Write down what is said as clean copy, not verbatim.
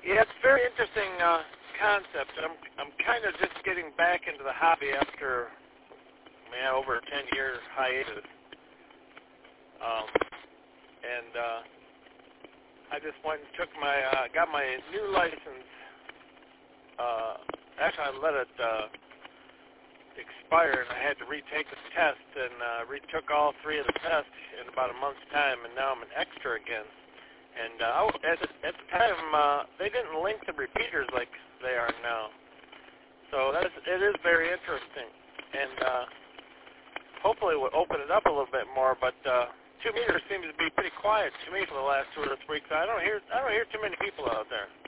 Yeah, it's a very interesting concept. I'm kind of just getting back into the hobby after over a 10-year hiatus, and I just went and got my new license. Actually, I let it expire, and I had to retake the test, and retook all 3 of the tests in about a month's time, and now I'm an extra again. And at the time, they didn't link the repeaters like they are now. So it is very interesting. And hopefully it will open it up a little bit more. But 2 meters seems to be pretty quiet to me for the last 2 or 3 weeks. I don't hear too many people out there.